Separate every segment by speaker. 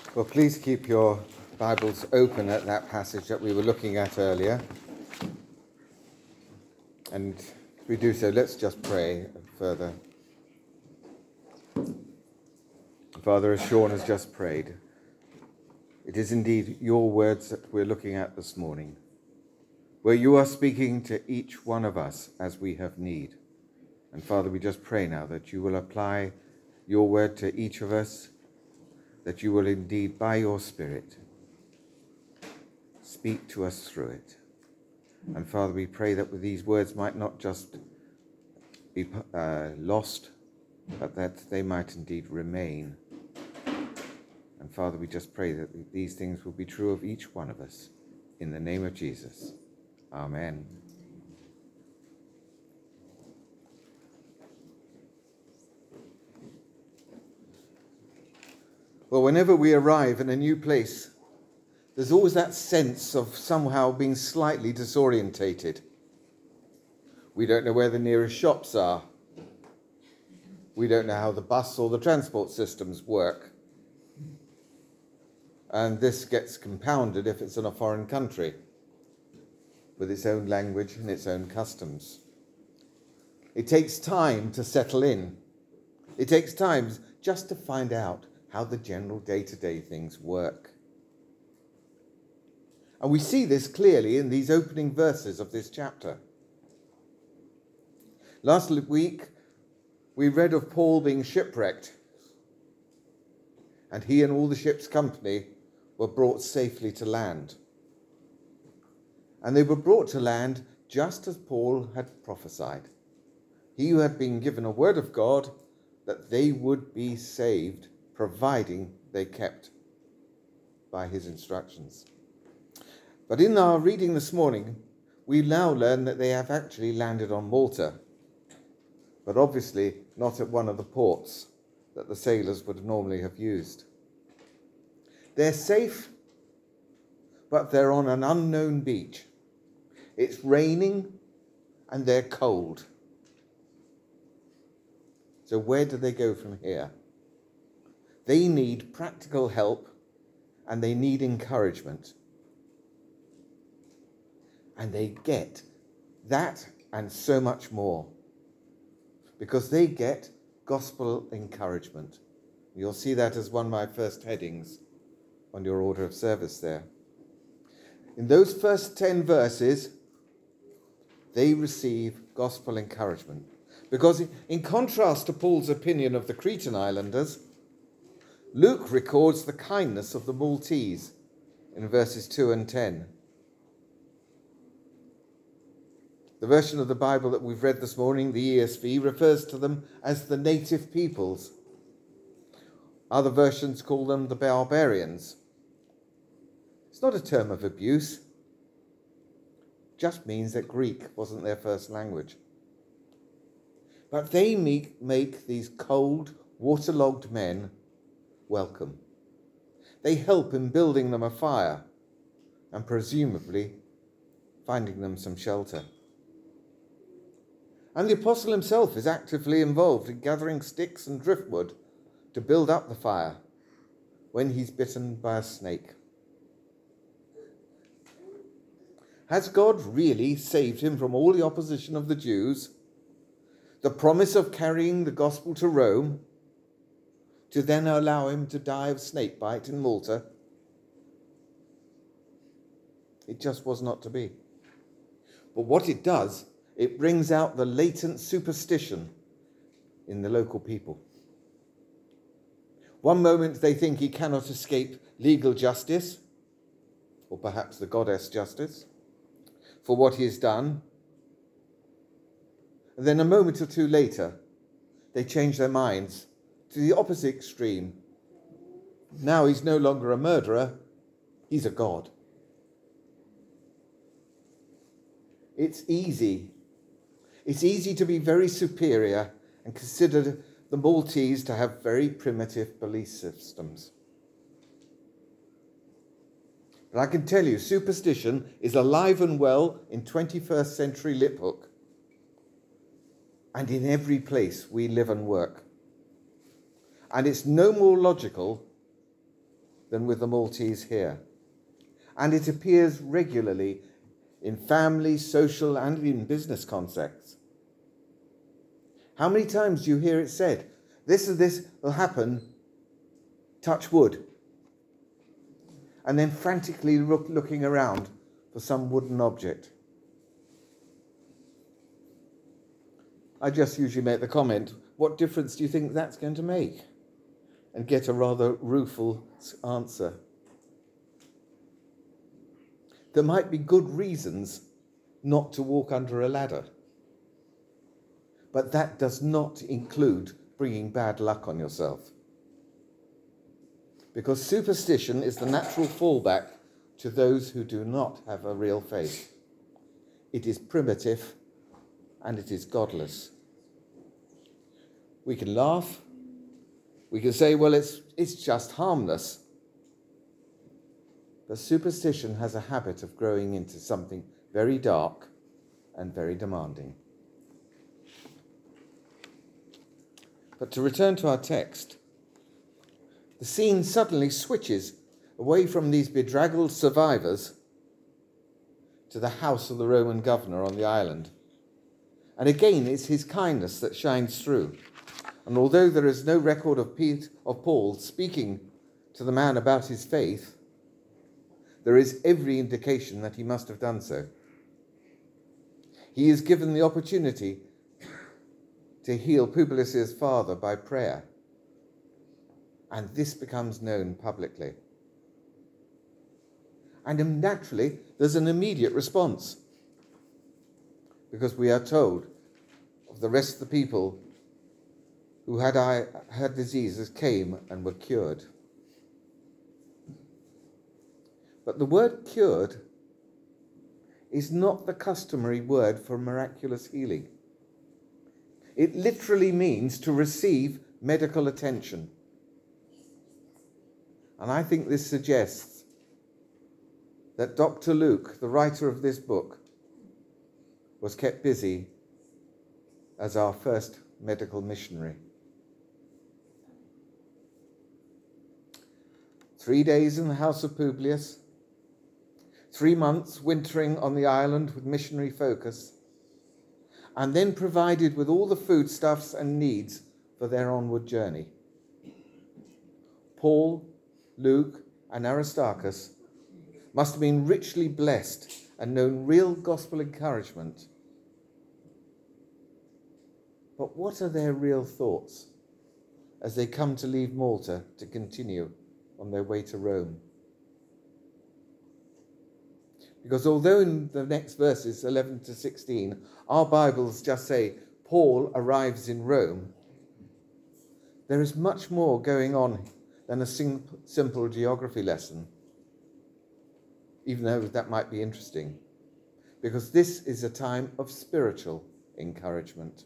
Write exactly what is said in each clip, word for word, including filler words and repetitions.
Speaker 1: Well, please keep your Bibles open at that passage that we were looking at earlier. And if we do so, let's just pray further. Father, as Sean has just prayed, it is indeed your words that we're looking at this morning, where you are speaking to each one of us as we have need. And Father, we just pray now that you will apply your word to each of us, that you will indeed, by your Spirit, speak to us through it. And Father, we pray that these words might not just be uh, lost, but that they might indeed remain. And Father, we just pray that these things will be true of each one of us. In the name of Jesus. Amen. Well, whenever we arrive in a new place, there's always that sense of somehow being slightly disorientated. We don't know where the nearest shops are. We don't know how the bus or the transport systems work. And this gets compounded if it's in a foreign country with its own language and its own customs. It takes time to settle in. It takes time just to find out how the general day-to-day things work. And we see this clearly in these opening verses of this chapter. Last week, we read of Paul being shipwrecked, and he and all the ship's company were brought safely to land. And they were brought to land just as Paul had prophesied. He who had been given a word of God that they would be saved, providing they kept by his instructions. But in our reading this morning, we now learn that they have actually landed on Malta, but obviously not at one of the ports that the sailors would normally have used. They're safe, but they're on an unknown beach. It's raining and they're cold. So where do they go from here? They need practical help and they need encouragement. And they get that and so much more because they get gospel encouragement. You'll see that as one of my first headings on your order of service there. In those first ten verses, they receive gospel encouragement because in contrast to Paul's opinion of the Cretan islanders, Luke records the kindness of the Maltese in verses two and ten. The version of the Bible that we've read this morning, the E S V, refers to them as the native peoples. Other versions call them the barbarians. It's not a term of abuse. It just means that Greek wasn't their first language. But they make, make these cold, waterlogged men welcome. They help in building them a fire and presumably finding them some shelter. And the apostle himself is actively involved in gathering sticks and driftwood to build up the fire when he's bitten by a snake. Has God really saved him from all the opposition of the Jews, the promise of carrying the gospel to Rome, to then allow him to die of snake bite in Malta? It just was not to be. But what it does, it brings out the latent superstition in the local people. One moment they think he cannot escape legal justice, or perhaps the goddess justice, for what he has done. And then a moment or two later, they change their minds to the opposite extreme. Now he's no longer a murderer, he's a god. It's easy. It's easy to be very superior and consider the Maltese to have very primitive belief systems. But I can tell you, superstition is alive and well in twenty-first century Liphook and in every place we live and work. And it's no more logical than with the Maltese here. And it appears regularly in family, social, and in business contexts. How many times do you hear it said, this and this will happen, touch wood, and then frantically look, looking around for some wooden object? I just usually make the comment, what difference do you think that's going to make? And get a rather rueful answer. There might be good reasons not to walk under a ladder, but that does not include bringing bad luck on yourself. Because superstition is the natural fallback to those who do not have a real faith. It is primitive and it is godless. We can laugh. We can say, well, it's, it's just harmless. But superstition has a habit of growing into something very dark and very demanding. But to return to our text, the scene suddenly switches away from these bedraggled survivors to the house of the Roman governor on the island. And again, it's his kindness that shines through. And although there is no record of, Pete, of Paul speaking to the man about his faith, there is every indication that he must have done so. He is given the opportunity to heal Publius' father by prayer, and this becomes known publicly. And naturally, there's an immediate response, because we are told of the rest of the people who had, had diseases came and were cured. But the word cured is not the customary word for miraculous healing. It literally means to receive medical attention. And I think this suggests that Doctor Luke, the writer of this book, was kept busy as our first medical missionary. Three days in the house of Publius, three months wintering on the island with missionary focus, and then provided with all the foodstuffs and needs for their onward journey. Paul, Luke, and Aristarchus must have been richly blessed and known real gospel encouragement. But what are their real thoughts as they come to leave Malta to continue on their way to Rome? Because although in the next verses, eleven to sixteen, our Bibles just say, Paul arrives in Rome, there is much more going on than a sim- simple geography lesson, even though that might be interesting, because this is a time of spiritual encouragement.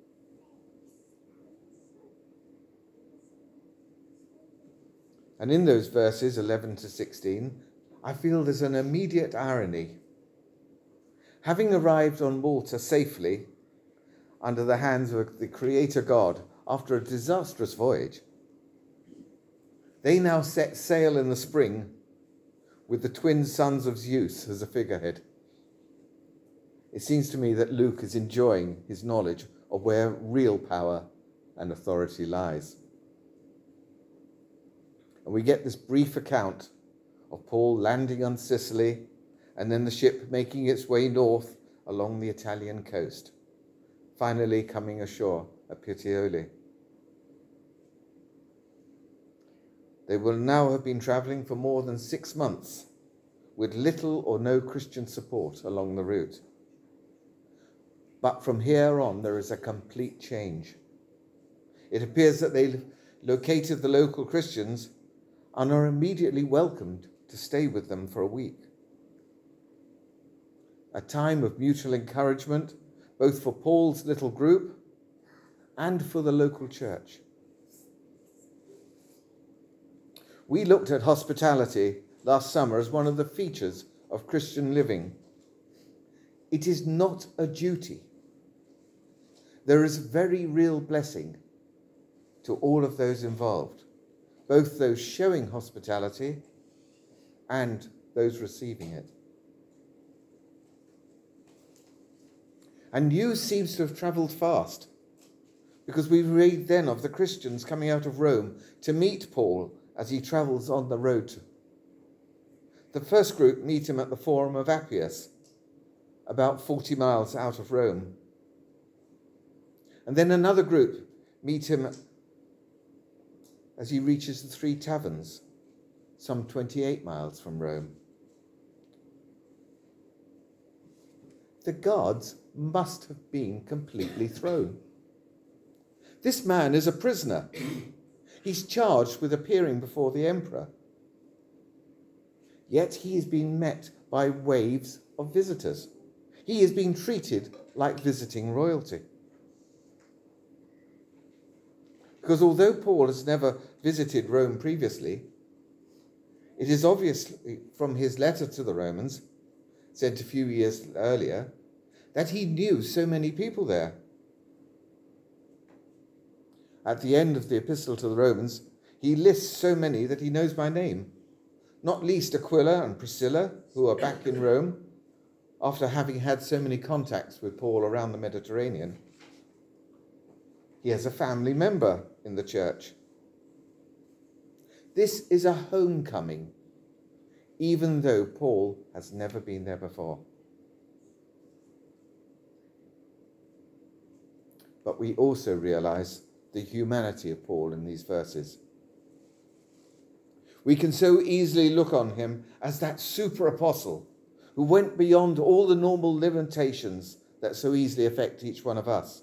Speaker 1: And in those verses, eleven to sixteen, I feel there's an immediate irony. Having arrived on Malta safely under the hands of the Creator God after a disastrous voyage, they now set sail in the spring with the twin sons of Zeus as a figurehead. It seems to me that Luke is enjoying his knowledge of where real power and authority lies. And we get this brief account of Paul landing on Sicily and then the ship making its way north along the Italian coast, finally coming ashore at Puteoli. They will now have been travelling for more than six months with little or no Christian support along the route. But from here on, there is a complete change. It appears that they located the local Christians and are immediately welcomed to stay with them for a week. A time of mutual encouragement, both for Paul's little group and for the local church. We looked at hospitality last summer as one of the features of Christian living. It is not a duty. There is very real blessing to all of those involved. both those showing hospitality and those receiving it. And news seems to have travelled fast, because we read then of the Christians coming out of Rome to meet Paul as he travels on the road. The first group meet him at the Forum of Appius, about forty miles out of Rome. And then another group meet him as he reaches the Three Taverns, some twenty-eight miles from Rome. The guards must have been completely thrown. This man is a prisoner. He's charged with appearing before the emperor. Yet he is being met by waves of visitors. He is being treated like visiting royalty. Because although Paul has never visited Rome previously, it is obvious from his letter to the Romans, sent a few years earlier, that he knew so many people there. At the end of the epistle to the Romans, he lists so many that he knows by name, not least Aquila and Priscilla, who are back in Rome after having had so many contacts with Paul around the Mediterranean. He has a family member in the church. This is a homecoming, even though Paul has never been there before. But we also realize the humanity of Paul in these verses. We can so easily look on him as that super apostle who went beyond all the normal limitations that so easily affect each one of us.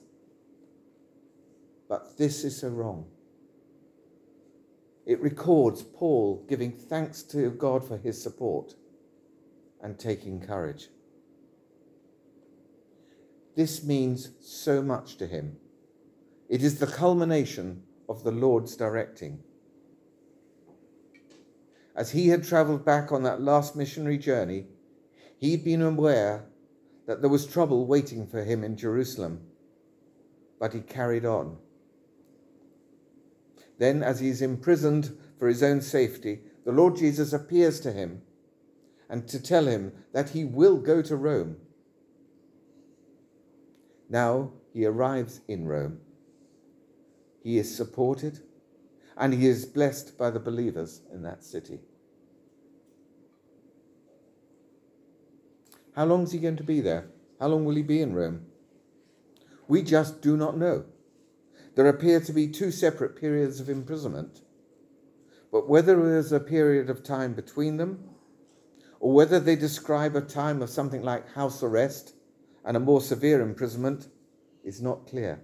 Speaker 1: But this is so wrong. It records Paul giving thanks to God for his support and taking courage. This means so much to him. It is the culmination of the Lord's directing. As he had travelled back on that last missionary journey, he'd been aware that there was trouble waiting for him in Jerusalem, but he carried on. Then, as he's imprisoned for his own safety, the Lord Jesus appears to him and to tell him that he will go to Rome. Now he arrives in Rome. He is supported and he is blessed by the believers in that city. How long is he going to be there? How long will he be in Rome? We just do not know. There appear to be two separate periods of imprisonment, but whether there is a period of time between them, or whether they describe a time of something like house arrest and a more severe imprisonment, is not clear.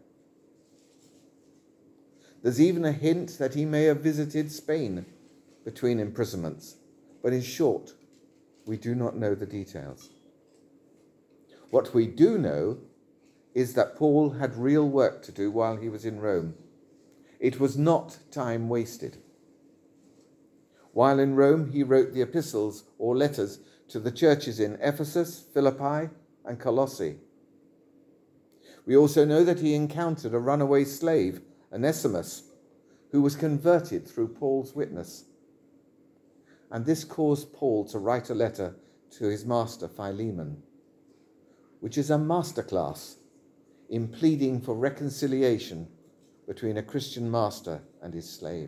Speaker 1: There's even a hint that he may have visited Spain between imprisonments, but in short, we do not know the details. What we do know is that Paul had real work to do while he was in Rome. It was not time wasted. While in Rome, he wrote the epistles or letters to the churches in Ephesus, Philippi, and Colossae. We also know that he encountered a runaway slave, Onesimus, who was converted through Paul's witness. And this caused Paul to write a letter to his master Philemon, which is a masterclass in pleading for reconciliation between a Christian master and his slave.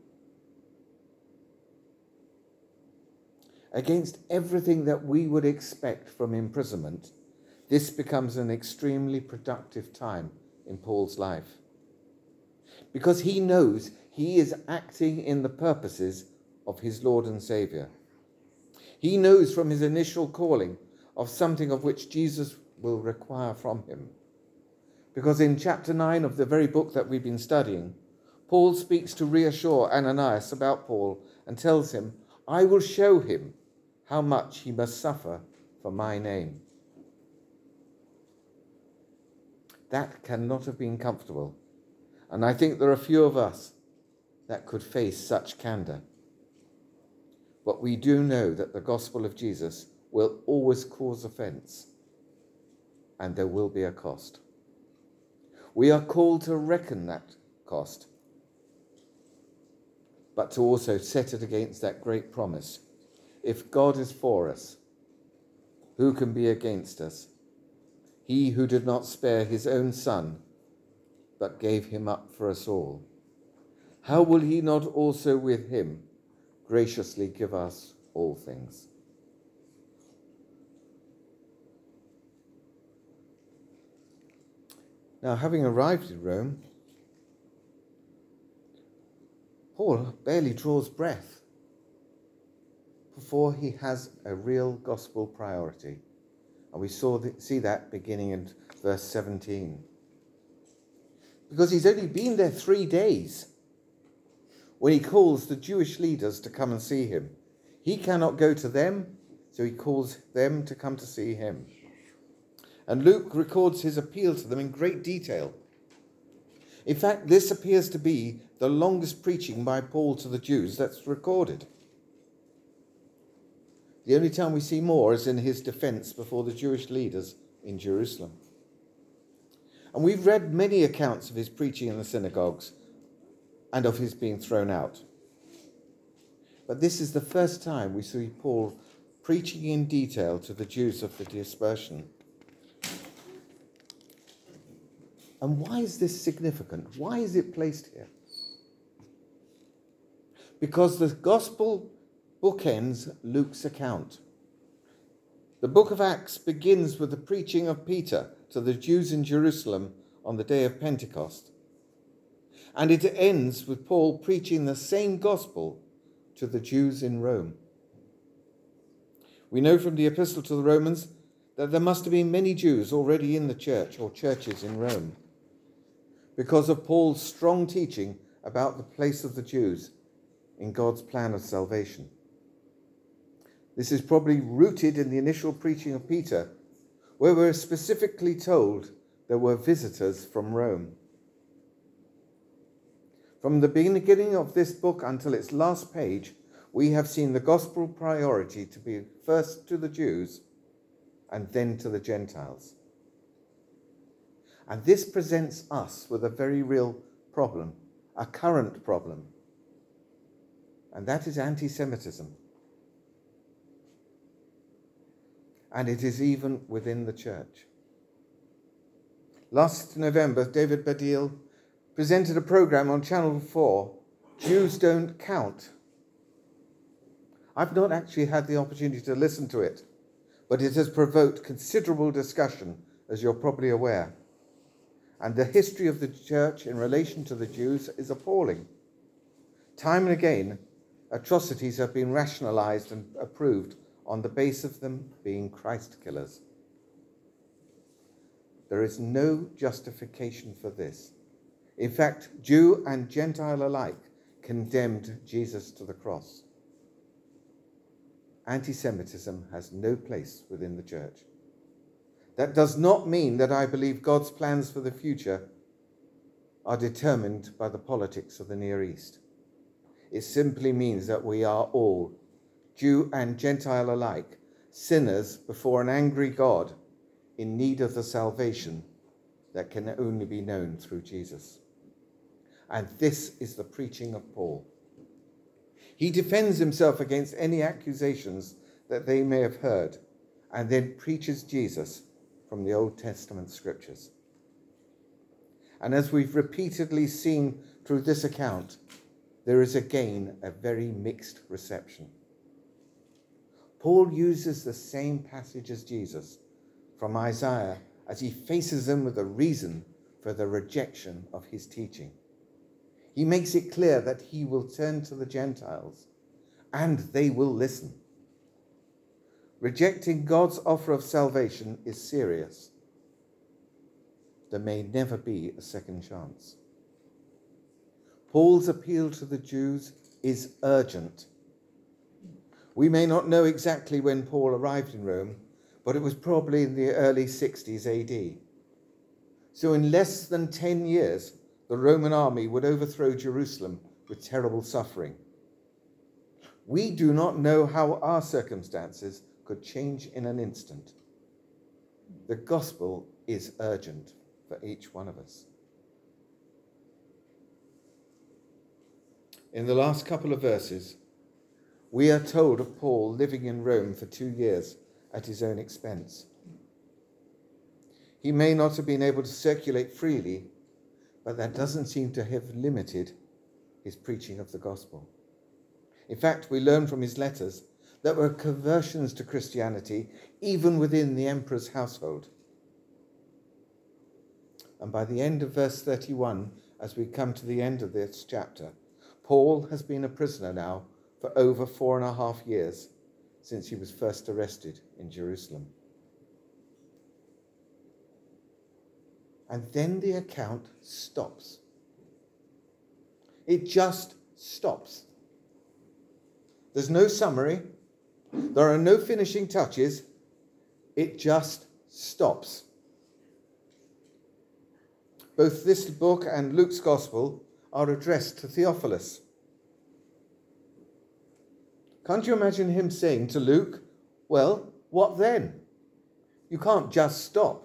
Speaker 1: Against everything that we would expect from imprisonment, this becomes an extremely productive time in Paul's life, because he knows he is acting in the purposes of his Lord and Saviour. He knows from his initial calling of something of which Jesus will require from him. Because in chapter nine of the very book that we've been studying, Paul speaks to reassure Ananias about Paul and tells him, I will show him how much he must suffer for my name. That cannot have been comfortable. And I think there are few of us that could face such candor. But we do know that the gospel of Jesus will always cause offense, and there will be a cost. We are called to reckon that cost. but to also set it against that great promise. If God is for us, who can be against us? He who did not spare his own son, but gave him up for us all. How will he not also with him graciously give us all things? Now, having arrived in Rome, Paul barely draws breath before he has a real gospel priority. And we saw the, see that beginning in verse seventeen. Because he's only been there three days when he calls the Jewish leaders to come and see him. He cannot go to them, so he calls them to come to see him. And Luke records his appeal to them in great detail. In fact, this appears to be the longest preaching by Paul to the Jews that's recorded. The only time we see more is in his defense before the Jewish leaders in Jerusalem. And we've read many accounts of his preaching in the synagogues and of his being thrown out. But this is the first time we see Paul preaching in detail to the Jews of the dispersion. And why is this significant? Why is it placed here? Because the gospel bookends Luke's account. The book of Acts begins with the preaching of Peter to the Jews in Jerusalem on the day of Pentecost. And it ends with Paul preaching the same gospel to the Jews in Rome. We know from the epistle to the Romans that there must have been many Jews already in the church or churches in Rome because of Paul's strong teaching about the place of the Jews in God's plan of salvation. This is probably rooted in the initial preaching of Peter, where we're specifically told there were visitors from Rome. From the beginning of this book until its last page, we have seen the gospel priority to be first to the Jews and then to the Gentiles. And this presents us with a very real problem, a current problem, and that is anti-Semitism. And it is even within the church. Last November, David Baddiel presented a program on Channel four, Jews Don't Count. I've not actually had the opportunity to listen to it, but it has provoked considerable discussion, as you're probably aware. And the history of the church in relation to the Jews is appalling. Time and again, atrocities have been rationalized and approved on the basis of them being Christ killers. There is no justification for this. In fact, Jew and Gentile alike condemned Jesus to the cross. Anti-Semitism has no place within the church. That does not mean that I believe God's plans for the future are determined by the politics of the Near East. It simply means that we are all, Jew and Gentile alike, sinners before an angry God in need of the salvation that can only be known through Jesus. And this is the preaching of Paul. He defends himself against any accusations that they may have heard, and then preaches Jesus from the Old Testament scriptures. And as we've repeatedly seen through this account, there is again a very mixed reception. Paul uses the same passage as Jesus from Isaiah as he faces them with a reason for the rejection of his teaching. He makes it clear that he will turn to the Gentiles and they will listen. Rejecting God's offer of salvation is serious. There may never be a second chance. Paul's appeal to the Jews is urgent. We may not know exactly when Paul arrived in Rome, but it was probably in the early sixties A D. So in less than ten years, the Roman army would overthrow Jerusalem with terrible suffering. We do not know how our circumstances could change in an instant. The gospel is urgent for each one of us. In the last couple of verses, we are told of Paul living in Rome for two years at his own expense. He may not have been able to circulate freely, but that doesn't seem to have limited his preaching of the gospel. In fact, we learn from his letters that there were conversions to Christianity even within the emperor's household. And by the end of verse thirty-one, as we come to the end of this chapter, Paul has been a prisoner now for over four and a half years since he was first arrested in Jerusalem. And then the account stops. It just stops. There's no summary. There are no finishing touches. It just stops. Both this book and Luke's Gospel are addressed to Theophilus. Can't you imagine him saying to Luke, well, what then? You can't just stop.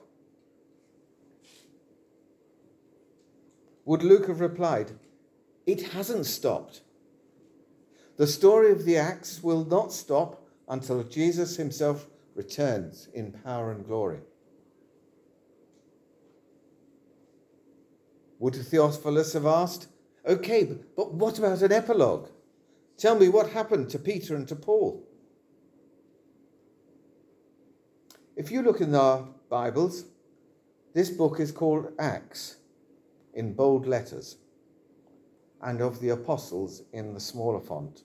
Speaker 1: Would Luke have replied, it hasn't stopped. The story of the Acts will not stop until Jesus himself returns in power and glory. Would Theophilus have asked, okay, but, but what about an epilogue? Tell me what happened to Peter and to Paul. If you look in our Bibles, this book is called Acts in bold letters, and of the apostles in the smaller font.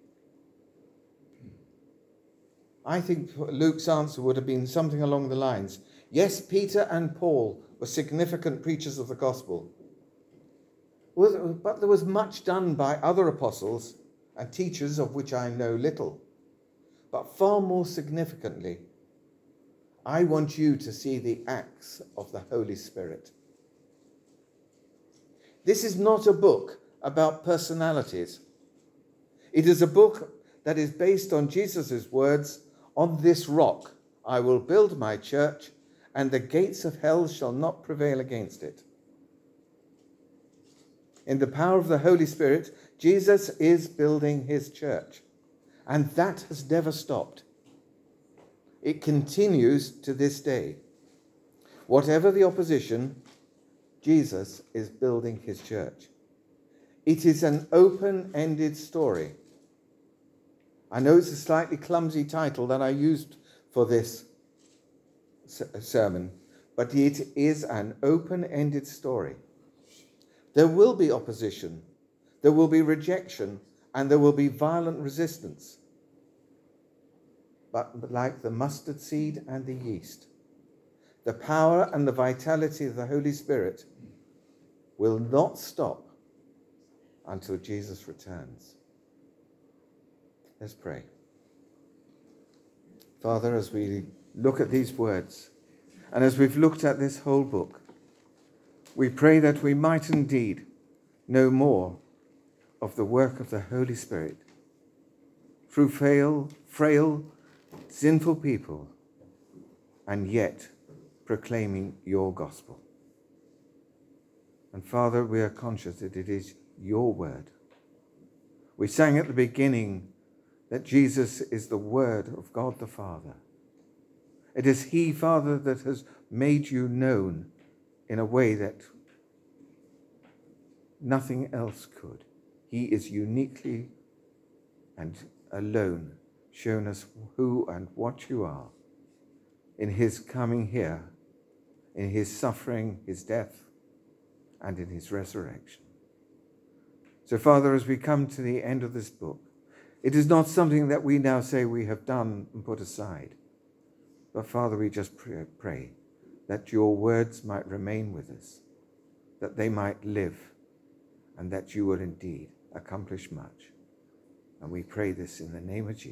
Speaker 1: I think Luke's answer would have been something along the lines, yes, Peter and Paul were significant preachers of the gospel, but there was much done by other apostles and teachers of which I know little. But far more significantly, I want you to see the acts of the Holy Spirit. This is not a book about personalities. It is a book that is based on Jesus' words, on this rock I will build my church, and the gates of hell shall not prevail against it. In the power of the Holy Spirit, Jesus is building his church, and that has never stopped. It continues to this day. Whatever the opposition, Jesus is building his church. It is an open-ended story. I know it's a slightly clumsy title that I used for this sermon, but it is an open-ended story. There will be opposition, there will be rejection, and there will be violent resistance. But like the mustard seed and the yeast, the power and the vitality of the Holy Spirit will not stop until Jesus returns. Let's pray. Father, as we look at these words, and as we've looked at this whole book, we pray that we might indeed know more of the work of the Holy Spirit through frail, frail, sinful people, and yet proclaiming your gospel. And Father, we are conscious that it is your word. We sang at the beginning that Jesus is the word of God the Father. It is he, Father, that has made you known in a way that nothing else could. He is uniquely and alone shown us who and what you are in his coming here, in his suffering, his death, and in his resurrection. So, Father, as we come to the end of this book, it is not something that we now say we have done and put aside. But, Father, we just pray, pray that your words might remain with us, that they might live, and that you will indeed accomplish much. And we pray this in the name of Jesus.